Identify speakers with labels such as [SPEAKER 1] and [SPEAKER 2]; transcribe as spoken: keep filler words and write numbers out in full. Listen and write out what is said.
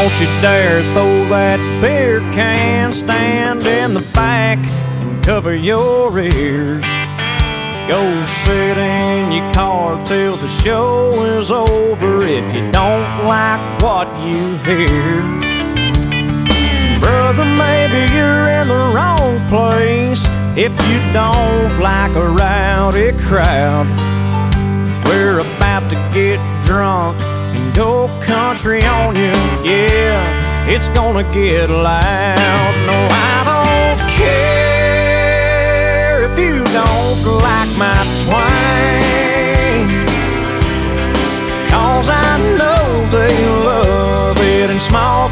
[SPEAKER 1] Don't you dare throw that beer can, stand in the back and cover your ears. Go sit in your car till the show is over if you don't like what you hear. Brother, maybe you're in the wrong place if you don't like a rowdy crowd. We're about to get drunk and go country on you, yeah, it's gonna get loud. No, I don't care if you don't like my twang, 'cause I know they love it in small